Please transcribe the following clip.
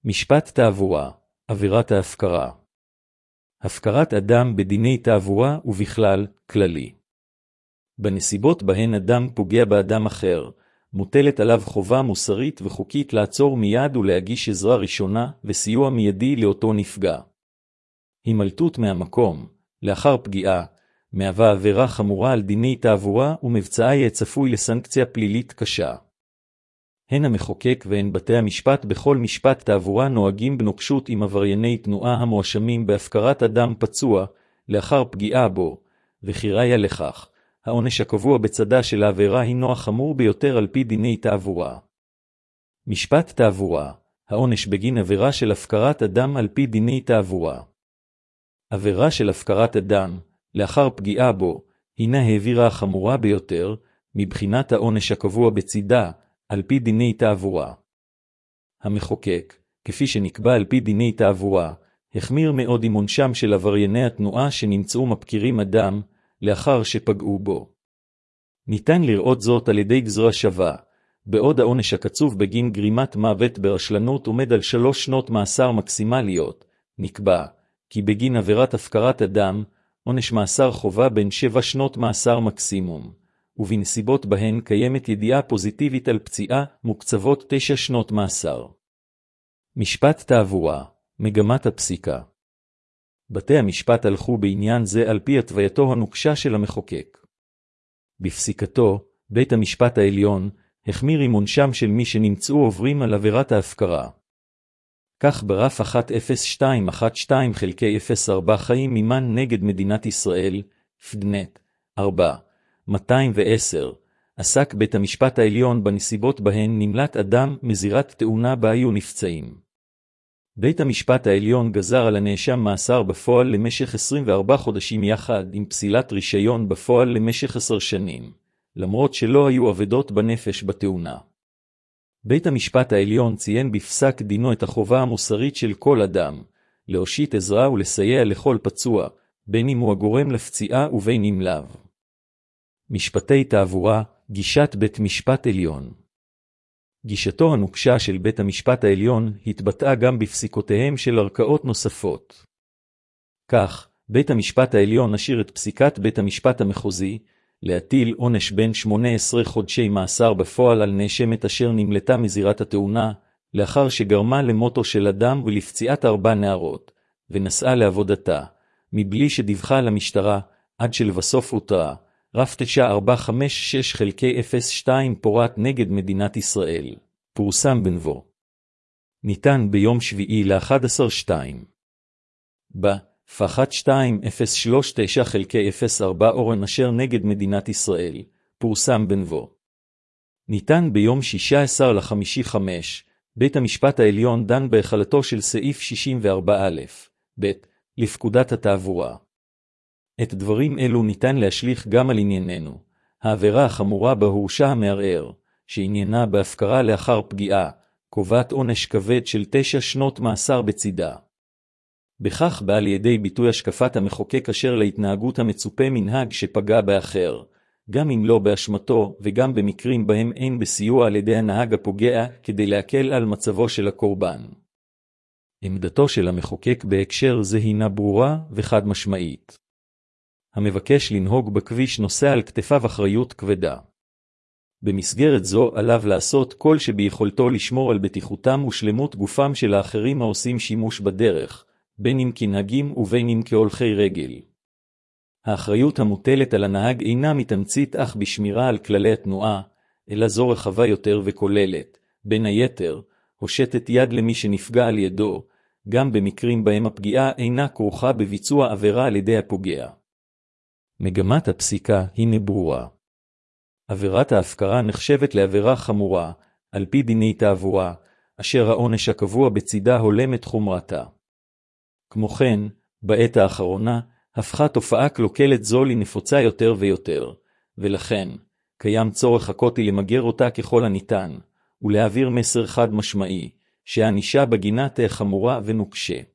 משפט תעבורה, עבירת ההפקרה. הפקרת אדם בדיני תעבורה ובכלל, כללי. בנסיבות בהן אדם פוגע באדם אחר, מוטלת עליו חובה מוסרית וחוקית לעצור מיד ולהגיש עזרה ראשונה וסיוע מיידי לאותו נפגע. הימלטות מהמקום, לאחר פגיעה, מהווה עבירה חמורה על דיני תעבורה ומבצעה יהיה צפוי לסנקציה פלילית קשה. הן המחוקק והן בתי המשפט בכל משפט תעבורה נוהגים בנוקשות עם עברייני תנועה המואשמים בהפקרת אדם פצוע לאחר פגיעה בו, וכראיה לכך, העונש הקבוע בצדה של העבירה הינו החמור ביותר על פי דיני תעבורה. משפט תעבורה, העונש בגין עבירה של הפקרת אדם על פי דיני תעבורה. עבירה של הפקרת אדם, לאחר פגיעה בו, הינה העבירה החמורה ביותר, מבחינת העונש הקבוע בצדה, על פי דיני תעבורה. המחוקק, כפי שנקבע על פי דיני תעבורה, החמיר מאוד עם עונשם של עברייני התנועה שנמצאו מפקירים אדם, לאחר שפגעו בו. ניתן לראות זאת על ידי גזרה שווה, בעוד העונש הקצוב בגין גרימת מוות ברשלנות עומד על 3 שנות מאסר מקסימליות, נקבע, כי בגין עבירת הפקרת אדם, עונש מאסר חובה בין 7 שנות מאסר מקסימום, ובנסיבות בהן קיימת ידיעה פוזיטיבית על פציעה מוקצבות 9 שנות מאסר. משפט תעבורה, מגמת הפסיקה. בתי המשפט הלכו בעניין זה על פי התווייתו הנוקשה של המחוקק. בפסיקתו, בית המשפט העליון החמיר עם עונשם של מי שנמצאו עוברים על עבירת ההפקרה. כך ברף 10212 חלקי 04 חיים מימן נגד מדינת ישראל, פדנט, 4, 210, עסק בית המשפט העליון בנסיבות בהן נמלט אדם מזירת תאונה בה היו נפצעים. בית המשפט העליון גזר על הנאשם מאסר בפועל למשך 24 חודשים יחד עם פסילת רישיון בפועל למשך 10 שנים, למרות שלא היו אבדות בנפש בתאונה. בית המשפט העליון ציין בפסק דינו את החובה המוסרית של כל אדם, להושיט עזרה ולסייע לכל פצוע, בין אם הוא הגורם לפציעה ובין אם לאו. משפטי תעבורה, גישת בית משפט עליון. גישתו הנוקשה של בית המשפט העליון התבטאה גם בפסיקותיהם של ערכאות נוספות. כך, בית המשפט העליון השאיר את פסיקת בית המשפט המחוזי, להטיל עונש בין 18 חודשי מאסר בפועל על נאשמת אשר נמלטה מזירת התאונה, לאחר שגרמה למותו של אדם ולפציעת 4 נערות, ונסעה לעבודתה, מבלי שדיווחה למשטרה, עד שלבסוף הותרה. רף 9456 חלקי 02 פורט נגד מדינת ישראל, פורסם בנבו. ניתן ביום 7/11/2. ב-1239 חלקי 04 אורן אשר נגד מדינת ישראל, פורסם בנבו. ניתן ביום 16/5, בית המשפט העליון דן בהחלתו של סעיף 64א, ב' לפקודת התעבורה. את דברים אלו ניתן להשליך גם על ענייננו, העבירה החמורה בה הורשע המערער, שעניינה בהפקרה לאחר פגיעה, קובעת עונש כבד של 9 שנות מאסר בצידה. בכך בא לידי ביטוי השקפת המחוקק אשר להתנהגות המצופה מנהג שפגע באחר, גם אם לא באשמתו וגם במקרים בהם אין בסיוע על ידי הנהג הפוגע כדי להקל על מצבו של הקורבן. עמדתו של המחוקק בהקשר זה הינה ברורה וחד משמעית. המבקש לנהוג בכביש נושא על כתפיו אחריות כבדה. במסגרת זו עליו לעשות כל שביכולתו לשמור על בטיחותם ושלמות גופם של האחרים העושים שימוש בדרך, בין אם כנהגים ובין אם כהולכי רגל. האחריות המוטלת על הנהג אינה מתמצית אך בשמירה על כללי התנועה, אלא זו רחבה יותר וכוללת, בין היתר, הושטת יד למי שנפגע על ידו, גם במקרים בהם הפגיעה אינה כרוכה בביצוע עבירה על ידי הפוגע. מגמת הפסיקה היא ברורה. עבירת ההפקרה נחשבת לעבירה חמורה, על פי דיני תעבורה, אשר העונש הקבוע בצידה הולם את חומרתה. כמו כן, בעת האחרונה, הפכה תופעה קלוקלת זו לנפוצה יותר ויותר, ולכן, קיים צורך אקוטי למגר אותה ככל הניתן, ולהעביר מסר חד משמעי, שהענישה בגינה תהיה חמורה ונוקשה.